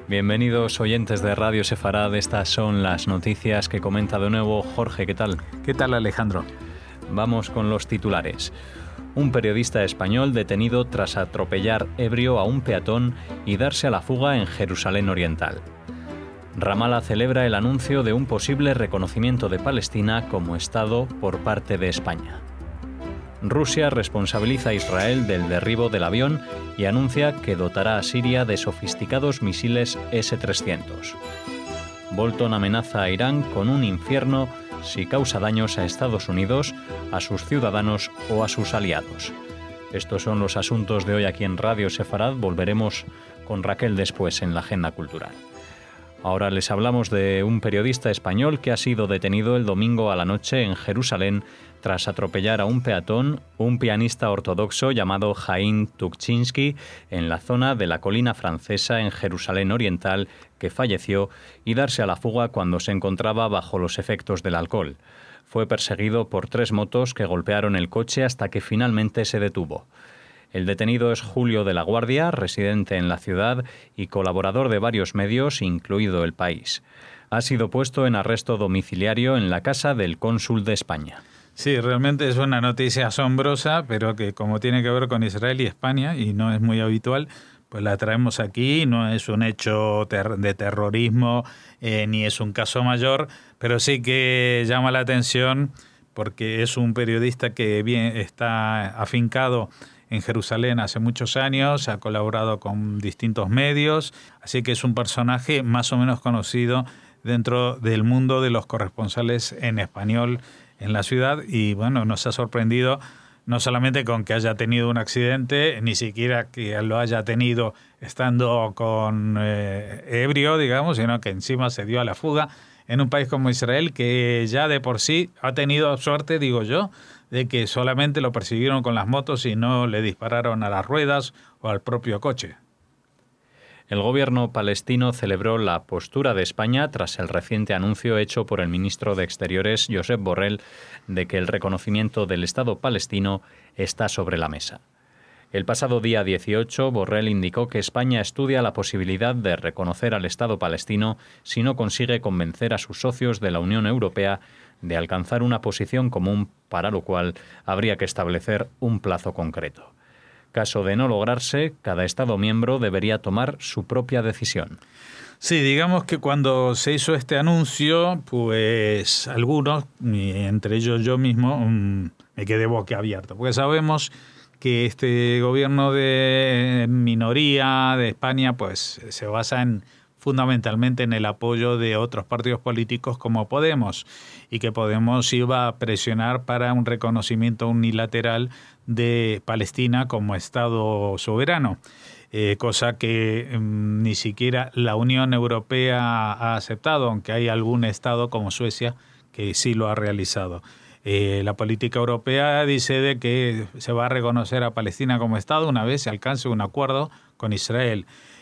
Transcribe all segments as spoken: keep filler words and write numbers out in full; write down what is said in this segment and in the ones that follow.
Bienvenidos oyentes de Radio Sefarad, estas son las noticias que comenta de nuevo Jorge. ¿Qué tal? ¿Qué tal, Alejandro? Vamos con los titulares. Un periodista español detenido tras atropellar ebrio a un peatón y darse a la fuga en Jerusalén Oriental. Ramallah celebra el anuncio de un posible reconocimiento de Palestina como Estado por parte de España. Rusia responsabiliza a Israel del derribo del avión y anuncia que dotará a Siria de sofisticados misiles ese trescientos. Bolton amenaza a Irán con un infierno si causa daños a Estados Unidos, a sus ciudadanos o a sus aliados. Estos son los asuntos de hoy aquí en Radio Sefarad. Volveremos con Raquel después en la agenda cultural. Ahora les hablamos de un periodista español que ha sido detenido el domingo a la noche en Jerusalén tras atropellar a un peatón, un pianista ortodoxo llamado Haim Tukchinsky, en la zona de la colina francesa en Jerusalén Oriental, que falleció, y darse a la fuga cuando se encontraba bajo los efectos del alcohol. Fue perseguido por tres motos que golpearon el coche hasta que finalmente se detuvo. El detenido es Julio de la Guardia, residente en la ciudad y colaborador de varios medios, incluido El País. Ha sido puesto en arresto domiciliario en la casa del cónsul de España. Sí, realmente es una noticia asombrosa, pero que como tiene que ver con Israel y España, y no es muy habitual, pues la traemos aquí. No es un hecho ter- de terrorismo, eh, ni es un caso mayor, pero sí que llama la atención porque es un periodista que bien está afincado en Jerusalén hace muchos años, ha colaborado con distintos medios, así que es un personaje más o menos conocido dentro del mundo de los corresponsales en español en la ciudad, y bueno, nos ha sorprendido no solamente con que haya tenido un accidente, ni siquiera que lo haya tenido estando con eh, ebrio, digamos, sino que encima se dio a la fuga en un país como Israel, que ya de por sí ha tenido suerte, digo yo, de que solamente lo persiguieron con las motos y no le dispararon a las ruedas o al propio coche. El gobierno palestino celebró la postura de España tras el reciente anuncio hecho por el ministro de Exteriores, Josep Borrell, de que el reconocimiento del Estado palestino está sobre la mesa. El pasado día dieciocho, Borrell indicó que España estudia la posibilidad de reconocer al Estado palestino si no consigue convencer a sus socios de la Unión Europea de alcanzar una posición común, para lo cual habría que establecer un plazo concreto. Caso de no lograrse, cada Estado miembro debería tomar su propia decisión. Sí, digamos que cuando se hizo este anuncio, pues algunos, entre ellos yo mismo, me quedé boquiabierto, porque sabemos que este gobierno de minoría de España pues se basa en fundamentalmente en el apoyo de otros partidos políticos como Podemos, y que Podemos iba a presionar para un reconocimiento unilateral de Palestina como Estado soberano, eh, cosa que eh, ni siquiera la Unión Europea ha aceptado, aunque hay algún Estado como Suecia que sí lo ha realizado. Eh, la política europea dice de que se va a reconocer a Palestina como Estado una vez se alcance un acuerdo con Israel.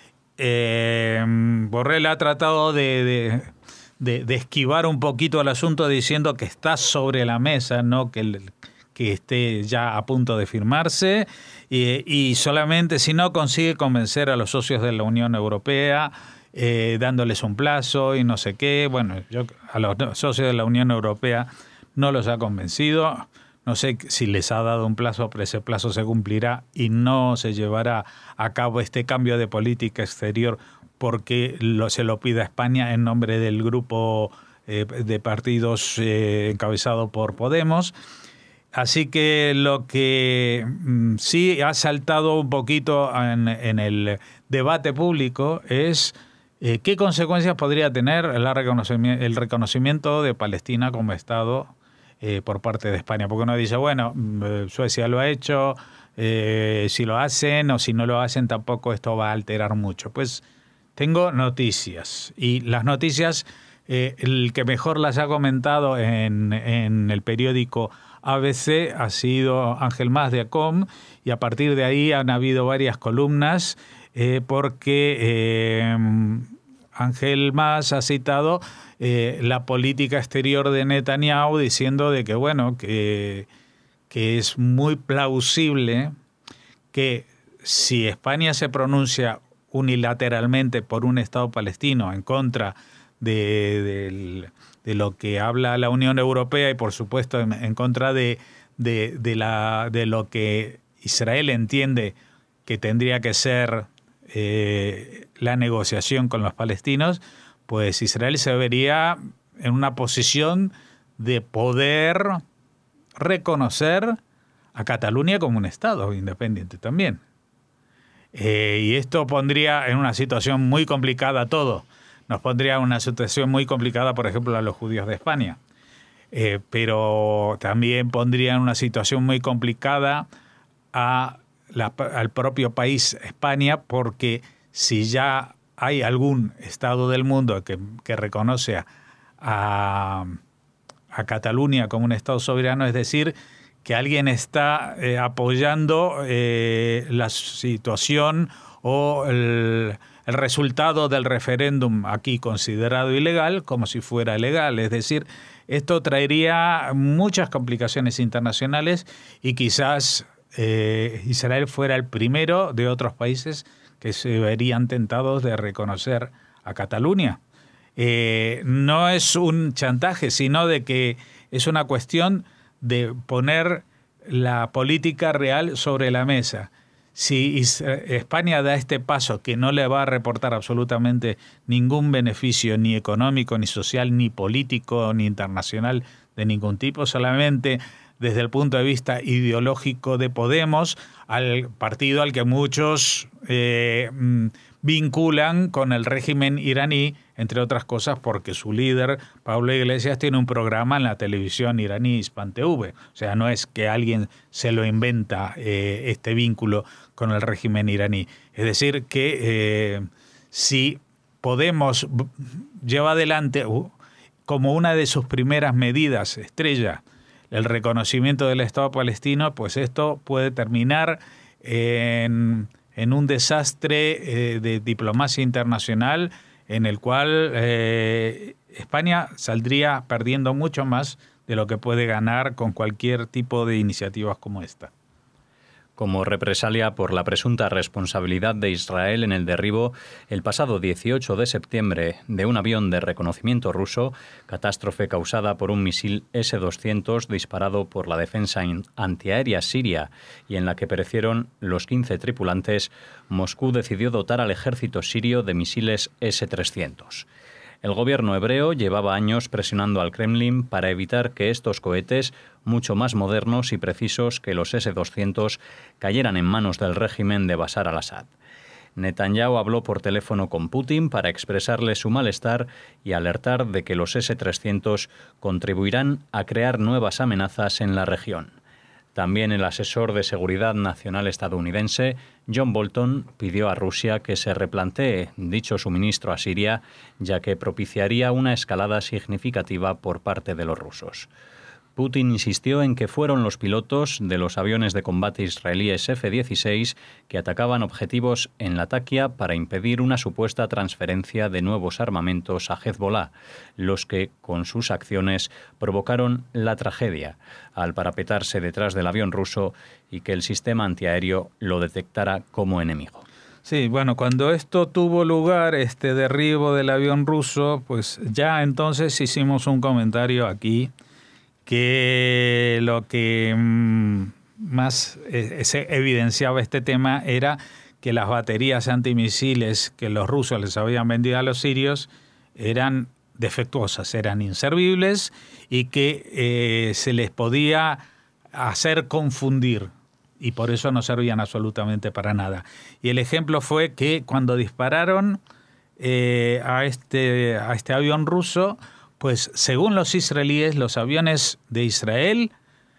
Eh, Borrell ha tratado de, de, de, de esquivar un poquito el asunto diciendo que está sobre la mesa, no que, el, que esté ya a punto de firmarse, y, y solamente si no consigue convencer a los socios de la Unión Europea, eh, dándoles un plazo y no sé qué. Bueno, yo a los socios de la Unión Europea no los ha convencido. No sé si les ha dado un plazo, pero ese plazo se cumplirá y no se llevará a cabo este cambio de política exterior porque lo, se lo pida España en nombre del grupo eh, de partidos eh, encabezado por Podemos. Así que lo que mm, sí ha saltado un poquito en, en el debate público es eh, qué consecuencias podría tener el reconocimiento, el reconocimiento de Palestina como Estado Eh, por parte de España, porque uno dice, bueno, Suecia lo ha hecho, eh, si lo hacen o si no lo hacen tampoco esto va a alterar mucho. Pues tengo noticias, y las noticias, eh, el que mejor las ha comentado en, en el periódico A B C ha sido Ángel Mas de ACOM, y a partir de ahí han habido varias columnas, eh, porque eh, Ángel Mas ha citado eh, la política exterior de Netanyahu diciendo de que, bueno, que, que es muy plausible que si España se pronuncia unilateralmente por un Estado palestino en contra de, de, de lo que habla la Unión Europea y por supuesto en, en contra de, de, de, la, de lo que Israel entiende que tendría que ser eh, la negociación con los palestinos, pues Israel se vería en una posición de poder reconocer a Cataluña como un Estado independiente también. Eh, y esto pondría en una situación muy complicada todo. Nos pondría en una situación muy complicada, por ejemplo, a los judíos de España. Eh, pero también pondría en una situación muy complicada a la, al propio país España, porque si ya hay algún Estado del mundo que, que reconoce a, a, a Cataluña como un Estado soberano, es decir, que alguien está eh, apoyando eh, la situación o el, el resultado del referéndum aquí considerado ilegal como si fuera legal. Es decir, esto traería muchas complicaciones internacionales y quizás eh, Israel fuera el primero de otros países que se verían tentados de reconocer a Cataluña. Eh, no es un chantaje, sino de que es una cuestión de poner la política real sobre la mesa. Si España da este paso que no le va a reportar absolutamente ningún beneficio ni económico, ni social, ni político, ni internacional de ningún tipo, solamente desde el punto de vista ideológico de Podemos, al partido al que muchos eh, vinculan con el régimen iraní, entre otras cosas porque su líder, Pablo Iglesias, tiene un programa en la televisión iraní Hispan T V. O sea, no es que alguien se lo inventa eh, este vínculo con el régimen iraní. Es decir, que eh, si Podemos lleva adelante uh, como una de sus primeras medidas estrella el reconocimiento del Estado palestino, pues esto puede terminar en, en un desastre eh, de diplomacia internacional en el cual eh, España saldría perdiendo mucho más de lo que puede ganar con cualquier tipo de iniciativas como esta. Como represalia por la presunta responsabilidad de Israel en el derribo el pasado dieciocho de septiembre de un avión de reconocimiento ruso, catástrofe causada por un misil ese doscientos disparado por la defensa antiaérea siria y en la que perecieron los quince tripulantes, Moscú decidió dotar al ejército sirio de misiles ese trescientos. El gobierno hebreo llevaba años presionando al Kremlin para evitar que estos cohetes, mucho más modernos y precisos que los ese doscientos, cayeran en manos del régimen de Bashar al-Assad. Netanyahu habló por teléfono con Putin para expresarle su malestar y alertar de que los ese trescientos contribuirán a crear nuevas amenazas en la región. También el asesor de seguridad nacional estadounidense, John Bolton, pidió a Rusia que se replantee dicho suministro a Siria, ya que propiciaría una escalada significativa por parte de los rusos. Putin insistió en que fueron los pilotos de los aviones de combate israelíes efe dieciséis que atacaban objetivos en Latakia para impedir una supuesta transferencia de nuevos armamentos a Hezbollah, los que, con sus acciones, provocaron la tragedia al parapetarse detrás del avión ruso y que el sistema antiaéreo lo detectara como enemigo. Sí, bueno, cuando esto tuvo lugar, este derribo del avión ruso, pues ya entonces hicimos un comentario aquí que lo que mmm, más eh, se evidenciaba este tema era que las baterías antimisiles que los rusos les habían vendido a los sirios eran defectuosas, eran inservibles y que eh, se les podía hacer confundir y por eso no servían absolutamente para nada. Y el ejemplo fue que cuando dispararon eh, a, este, a este avión ruso, pues según los israelíes, los aviones de Israel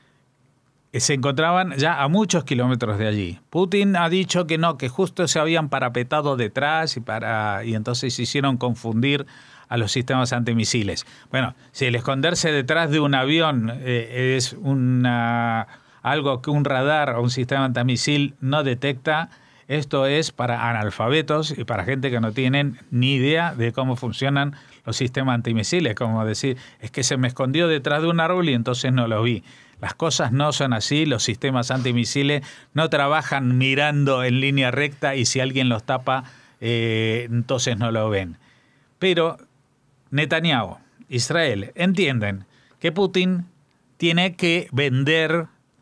se encontraban ya a muchos kilómetros de allí. Putin ha dicho que no, que justo se habían parapetado detrás y, para, y entonces se hicieron confundir a los sistemas antimisiles. Bueno, si el esconderse detrás de un avión eh, es una, algo que un radar o un sistema antimisil no detecta, esto es para analfabetos y para gente que no tienen ni idea de cómo funcionan los sistemas antimisiles. Como decir, es que se me escondió detrás de un árbol y entonces no lo vi. Las cosas no son así, los sistemas antimisiles no trabajan mirando en línea recta y si alguien los tapa eh, entonces no lo ven. Pero Netanyahu, Israel, entienden que Putin tiene que vender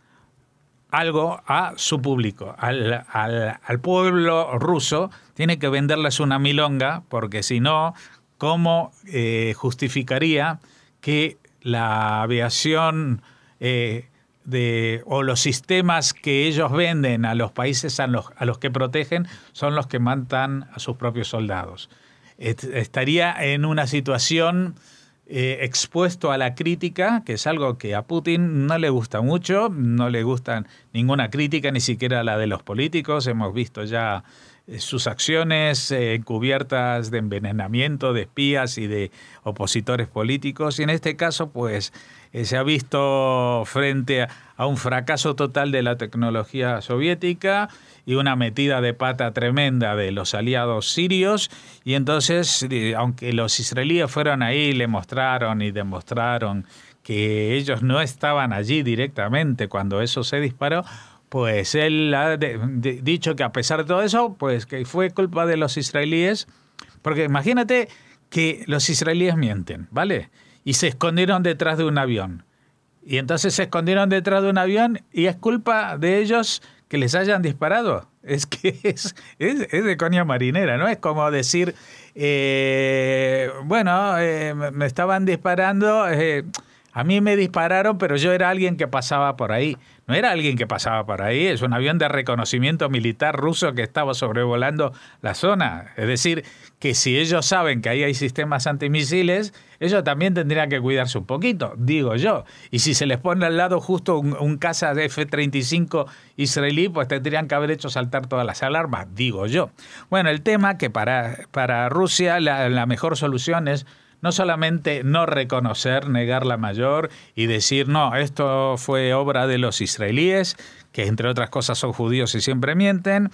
algo a su público, al, al, al pueblo ruso, tiene que venderles una milonga, porque si no, ¿cómo eh, justificaría que la aviación eh, de, o los sistemas que ellos venden a los países a los, a los que protegen son los que matan a sus propios soldados? Estaría en una situación eh, expuesto a la crítica, que es algo que a Putin no le gusta mucho, no le gusta ninguna crítica, ni siquiera la de los políticos. Hemos visto ya eh, sus acciones eh, encubiertas de envenenamiento de espías y de opositores políticos, y en este caso pues eh, se ha visto frente a, a un fracaso total de la tecnología soviética y una metida de pata tremenda de los aliados sirios, y entonces, aunque los israelíes fueron ahí, le mostraron y demostraron que ellos no estaban allí directamente cuando eso se disparó, pues él ha de, de, dicho que a pesar de todo eso, pues que fue culpa de los israelíes, porque imagínate que los israelíes mienten, ¿vale? Y se escondieron detrás de un avión. Y entonces se escondieron detrás de un avión y es culpa de ellos que les hayan disparado. Es que es, es, es de coña marinera, ¿no? Es como decir, eh, bueno, eh, me estaban disparando, eh, a mí me dispararon, pero yo era alguien que pasaba por ahí. No era alguien que pasaba por ahí, es un avión de reconocimiento militar ruso que estaba sobrevolando la zona. Es decir, que si ellos saben que ahí hay sistemas antimisiles, ellos también tendrían que cuidarse un poquito, digo yo. Y si se les pone al lado justo un, un caza de F treinta y cinco israelí, pues tendrían que haber hecho saltar todas las alarmas, digo yo. Bueno, el tema que para, para Rusia la, la mejor solución es no solamente no reconocer, negar la mayor y decir, no, esto fue obra de los israelíes, que entre otras cosas son judíos y siempre mienten,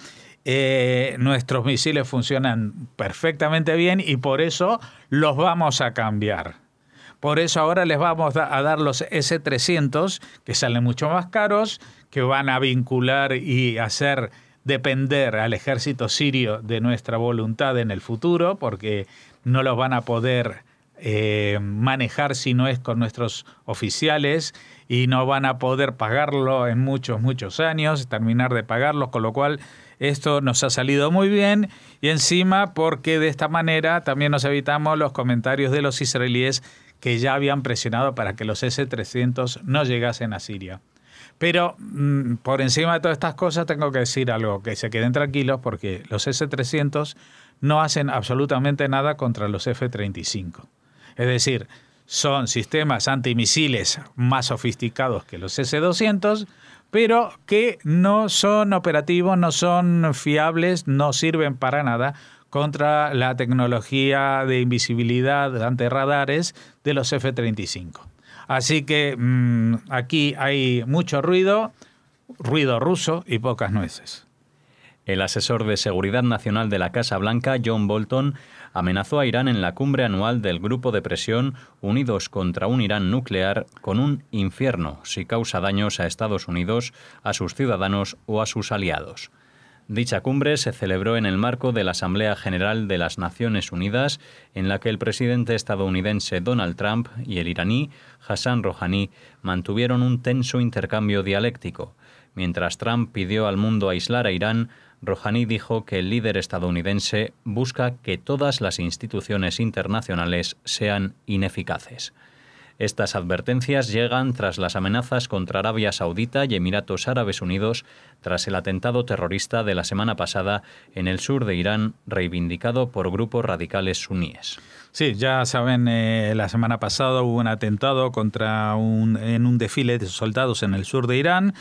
eh, nuestros misiles funcionan perfectamente bien y por eso los vamos a cambiar. Por eso ahora les vamos a dar los ese trescientos, que salen mucho más caros, que van a vincular y hacer depender al ejército sirio de nuestra voluntad en el futuro, porque no los van a poder Eh, manejar si no es con nuestros oficiales y no van a poder pagarlo en muchos, muchos años, terminar de pagarlos, con lo cual esto nos ha salido muy bien y encima porque de esta manera también nos evitamos los comentarios de los israelíes que ya habían presionado para que los ese trescientos no llegasen a Siria. Pero mmm, por encima de todas estas cosas tengo que decir algo, que se queden tranquilos porque los ese trescientos no hacen absolutamente nada contra los F treinta y cinco. Es decir, son sistemas antimisiles más sofisticados que los ese doscientos, pero que no son operativos, no son fiables, no sirven para nada contra la tecnología de invisibilidad ante radares de los F treinta y cinco. Así que mmm, aquí hay mucho ruido, ruido ruso y pocas nueces. El asesor de Seguridad Nacional de la Casa Blanca, John Bolton, amenazó a Irán en la cumbre anual del Grupo de Presión Unidos contra un Irán nuclear con un infierno si causa daños a Estados Unidos, a sus ciudadanos o a sus aliados. Dicha cumbre se celebró en el marco de la Asamblea General de las Naciones Unidas, en la que el presidente estadounidense Donald Trump y el iraní Hassan Rouhani mantuvieron un tenso intercambio dialéctico. Mientras Trump pidió al mundo aislar a Irán, Rouhani dijo que el líder estadounidense busca que todas las instituciones internacionales sean ineficaces. Estas advertencias llegan tras las amenazas contra Arabia Saudita y Emiratos Árabes Unidos tras el atentado terrorista de la semana pasada en el sur de Irán, reivindicado por grupos radicales suníes. Sí, ya saben, eh, la semana pasada hubo un atentado contra un, en un desfile de soldados en el sur de Irán.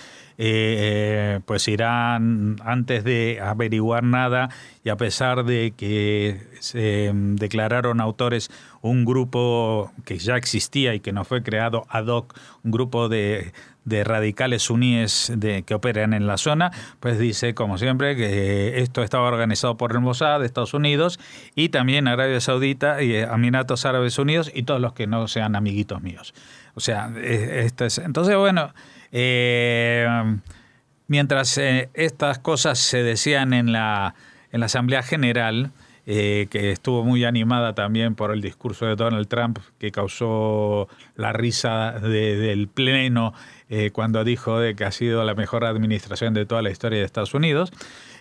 Eh, pues Irán, antes de averiguar nada y a pesar de que se declararon autores un grupo que ya existía y que no fue creado ad hoc, un grupo de, de radicales suníes de, que operan en la zona, pues dice, como siempre, que esto estaba organizado por el Mossad de Estados Unidos y también Arabia Saudita y Emiratos Árabes Unidos y todos los que no sean amiguitos míos. O sea, esto es, entonces, bueno, eh, mientras eh, estas cosas se decían en la en la Asamblea General, eh, que estuvo muy animada también por el discurso de Donald Trump, que causó la risa de, del Pleno eh, cuando dijo de que ha sido la mejor administración de toda la historia de Estados Unidos.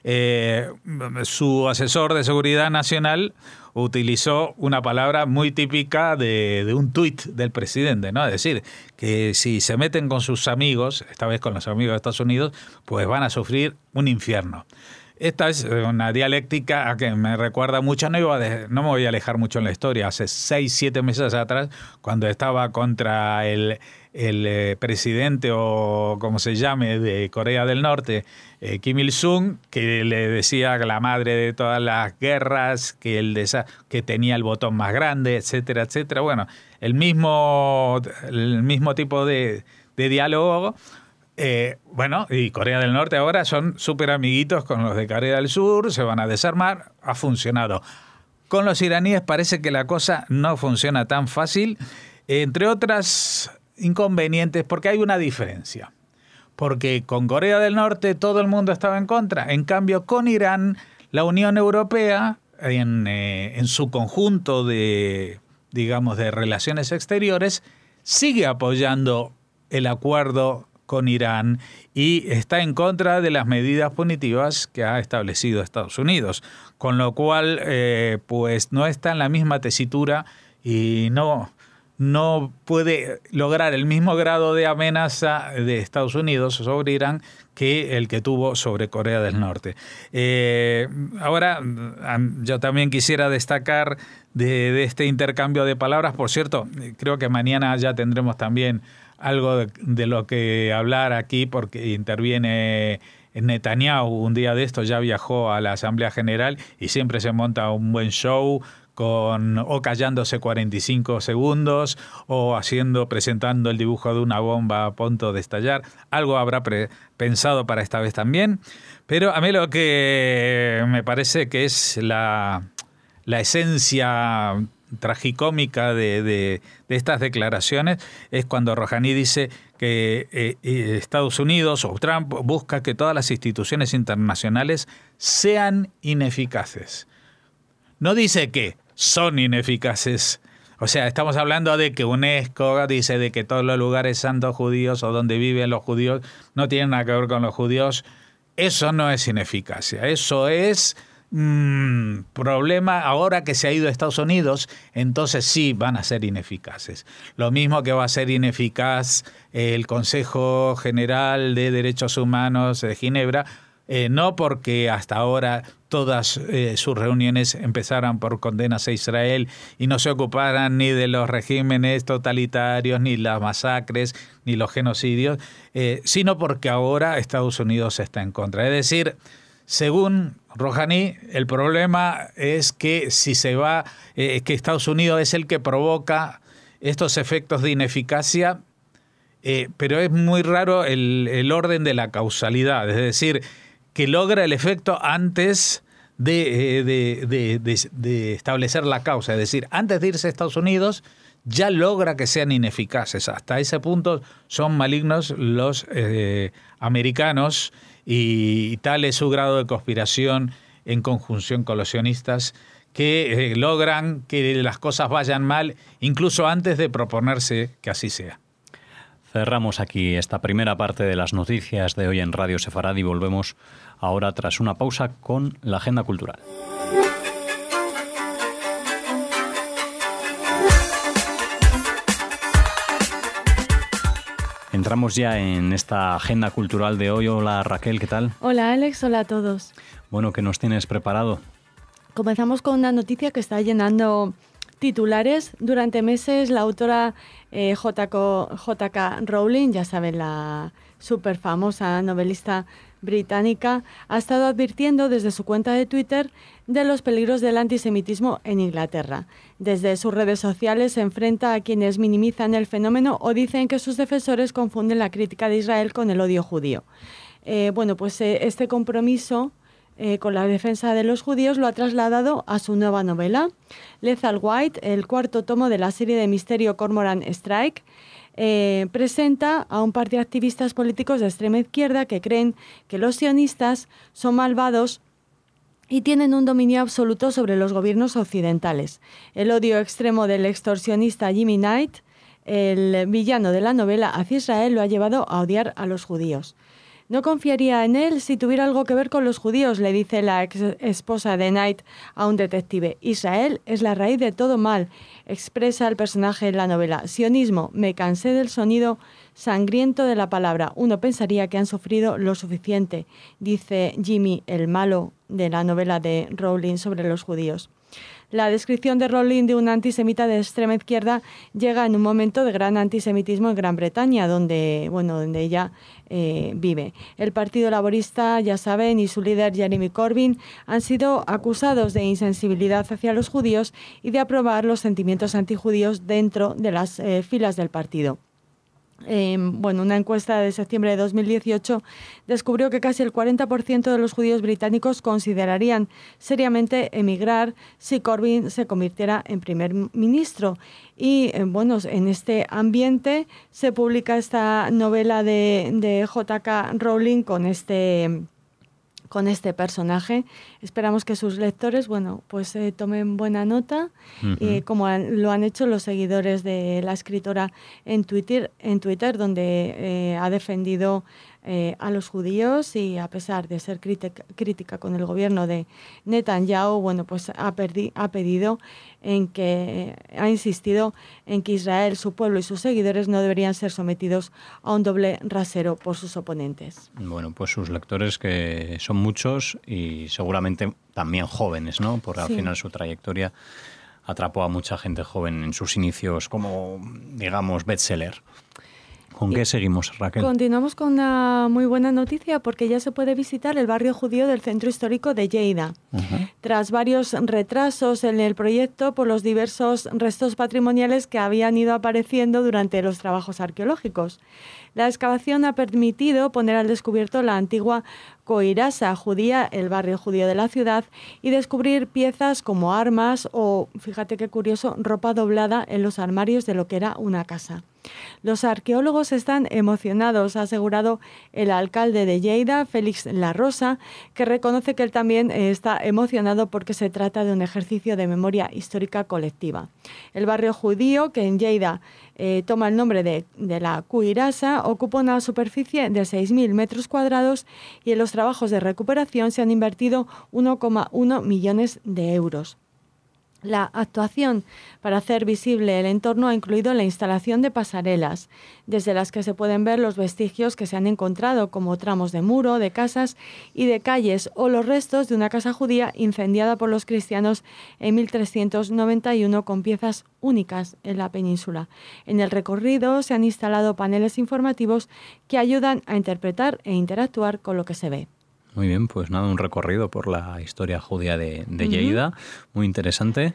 Eh, su asesor de seguridad nacional utilizó una palabra muy típica de, de un tuit del presidente, ¿no? Es decir, que si se meten con sus amigos, esta vez con los amigos de Estados Unidos, pues van a sufrir un infierno. Esta es una dialéctica a que me recuerda mucho, no, iba a, no me voy a alejar mucho en la historia, hace seis, siete meses atrás, cuando estaba contra el, el eh, presidente o como se llame de Corea del Norte, eh, Kim Il-sung, que le decía que la madre de todas las guerras, que, el desa- que tenía el botón más grande, etcétera, etcétera. Bueno, el mismo, el mismo tipo de, de diálogo. Eh, bueno, y Corea del Norte ahora son súper amiguitos con los de Corea del Sur, se van a desarmar, ha funcionado. Con los iraníes parece que la cosa no funciona tan fácil, entre otras inconvenientes, porque hay una diferencia. Porque con Corea del Norte todo el mundo estaba en contra, en cambio con Irán, la Unión Europea, en, eh, en su conjunto de, digamos, de relaciones exteriores, sigue apoyando el acuerdo con Irán y está en contra de las medidas punitivas que ha establecido Estados Unidos, con lo cual eh, pues no está en la misma tesitura y no, no puede lograr el mismo grado de amenaza de Estados Unidos sobre Irán que el que tuvo sobre Corea del Norte. Eh, ahora, yo también quisiera destacar de, de este intercambio de palabras. Por cierto, creo que mañana ya tendremos también algo de, de lo que hablar aquí, porque interviene Netanyahu un día de esto, ya viajó a la Asamblea General y siempre se monta un buen show con o callándose cuarenta y cinco segundos o haciendo presentando el dibujo de una bomba a punto de estallar. Algo habrá pre- pensado para esta vez también, pero a mí lo que me parece que es la, la esencia tragicómica de, de, de estas declaraciones es cuando Rouhani dice que eh, Estados Unidos o Trump busca que todas las instituciones internacionales sean ineficaces. No dice que son ineficaces. O sea, estamos hablando de que UNESCO dice de que todos los lugares santos judíos o donde viven los judíos no tienen nada que ver con los judíos. Eso no es ineficacia. Eso es Mm, problema ahora que se ha ido a Estados Unidos, entonces sí van a ser ineficaces. Lo mismo que va a ser ineficaz el Consejo General de Derechos Humanos de Ginebra, eh, no porque hasta ahora todas eh, sus reuniones empezaran por condenas a Israel y no se ocuparan ni de los regímenes totalitarios, ni las masacres, ni los genocidios, eh, sino porque ahora Estados Unidos está en contra. Es decir, según Rouhani, el problema es que si se va, eh, que Estados Unidos es el que provoca estos efectos de ineficacia, eh, pero es muy raro el, el orden de la causalidad, es decir, que logra el efecto antes de, de, de, de, de establecer la causa, es decir, antes de irse a Estados Unidos ya logra que sean ineficaces. Hasta ese punto son malignos los eh, americanos. Y tal es su grado de conspiración en conjunción con los sionistas que eh, logran que las cosas vayan mal incluso antes de proponerse que así sea. Cerramos aquí esta primera parte de las noticias de hoy en Radio Sefarad y volvemos ahora tras una pausa con la agenda cultural. Entramos ya en esta agenda cultural de hoy. Hola Raquel, ¿qué tal? Hola Alex, hola a todos. Bueno, ¿qué nos tienes preparado? Comenzamos con una noticia que está llenando titulares. Durante meses la autora eh, J K Rowling, ya saben, la súper famosa novelista británica, ha estado advirtiendo desde su cuenta de Twitter de los peligros del antisemitismo en Inglaterra. Desde sus redes sociales se enfrenta a quienes minimizan el fenómeno o dicen que sus defensores confunden la crítica de Israel con el odio judío. Eh, bueno, pues eh, este compromiso eh, con la defensa de los judíos lo ha trasladado a su nueva novela, Lethal White, el cuarto tomo de la serie de misterio Cormoran Strike. Eh, presenta a un par de activistas políticos de extrema izquierda que creen que los sionistas son malvados y tienen un dominio absoluto sobre los gobiernos occidentales. El odio extremo del extorsionista Jimmy Knight, el villano de la novela, hacia Israel lo ha llevado a odiar a los judíos. No confiaría en él si tuviera algo que ver con los judíos, le dice la ex esposa de Knight a un detective. Israel es la raíz de todo mal, expresa el personaje en la novela. Sionismo, me cansé del sonido sangriento de la palabra. Uno pensaría que han sufrido lo suficiente, dice Jimmy, el malo de la novela de Rowling sobre los judíos. La descripción de Rowling de un antisemita de extrema izquierda llega en un momento de gran antisemitismo en Gran Bretaña, donde, bueno, donde ella eh, vive. El Partido Laborista, ya saben, y su líder Jeremy Corbyn han sido acusados de insensibilidad hacia los judíos y de aprobar los sentimientos antijudíos dentro de las eh, filas del partido. Eh, bueno, una encuesta de septiembre de dos mil dieciocho descubrió que casi el cuarenta por ciento de los judíos británicos considerarían seriamente emigrar si Corbyn se convirtiera en primer ministro. Y eh, bueno, en este ambiente se publica esta novela de, de J K Rowling con este... con este personaje. Esperamos que sus lectores, bueno, pues eh, tomen buena nota, uh-huh. eh, como han, lo han hecho los seguidores de la escritora en Twitter, en Twitter donde eh, ha defendido eh, a los judíos y a pesar de ser crítica, crítica con el gobierno de Netanyahu, bueno, pues ha, perdi, ha pedido en que, eh, ha insistido en que Israel, su pueblo y sus seguidores no deberían ser sometidos a un doble rasero por sus oponentes. Bueno, pues sus lectores, que son muchos y seguramente también jóvenes, ¿no? Porque sí. Al final su trayectoria atrapó a mucha gente joven en sus inicios como, digamos, bestseller. ¿Con qué seguimos, Raquel? Continuamos con una muy buena noticia porque ya se puede visitar el barrio judío del centro histórico de Lleida. Uh-huh. Tras varios retrasos en el proyecto por los diversos restos patrimoniales que habían ido apareciendo durante los trabajos arqueológicos. La excavación ha permitido poner al descubierto la antigua Coirasa judía, el barrio judío de la ciudad, y descubrir piezas como armas o, fíjate qué curioso, ropa doblada en los armarios de lo que era una casa. Los arqueólogos están emocionados, ha asegurado el alcalde de Lleida, Félix Larrosa, que reconoce que él también está emocionado porque se trata de un ejercicio de memoria histórica colectiva. El barrio judío, que en Lleida eh, toma el nombre de, de la Cuirasa, ocupa una superficie de seis mil metros cuadrados y en los trabajos de recuperación se han invertido uno coma uno millones de euros. La actuación para hacer visible el entorno ha incluido la instalación de pasarelas, desde las que se pueden ver los vestigios que se han encontrado, como tramos de muro, de casas y de calles, o los restos de una casa judía incendiada por los cristianos en mil trescientos noventa y uno con piezas únicas en la península. En el recorrido se han instalado paneles informativos que ayudan a interpretar e interactuar con lo que se ve. Muy bien, pues nada, un recorrido por la historia judía de, de Lleida, uh-huh. Muy interesante.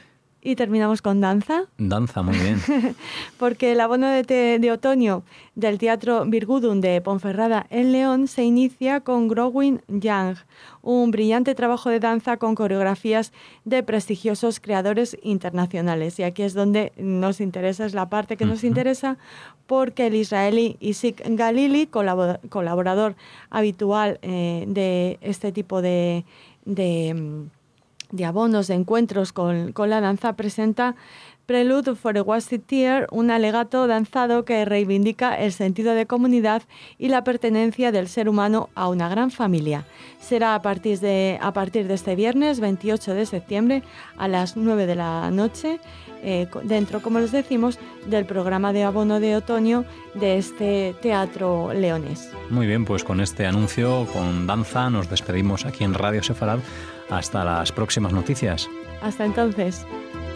Y terminamos con danza. Danza, muy bien. Porque el abono de, te, de otoño del Teatro Virgudun de Ponferrada en León se inicia con Growing Young, un brillante trabajo de danza con coreografías de prestigiosos creadores internacionales. Y aquí es donde nos interesa, es la parte que uh-huh. nos interesa, porque el israelí Isik Galili, colabor- colaborador habitual eh, de este tipo de... de de abonos, de encuentros con, con la danza, presenta Prelude for a Wasted Tear, un alegato danzado que reivindica el sentido de comunidad y la pertenencia del ser humano a una gran familia. Será a partir de, a partir de este viernes veintiocho de septiembre a las nueve de la noche, eh, dentro, como les decimos, del programa de abono de otoño de este teatro leonés. Muy bien, pues con este anuncio, con danza, nos despedimos aquí en Radio Sefarad. Hasta las próximas noticias. Hasta entonces.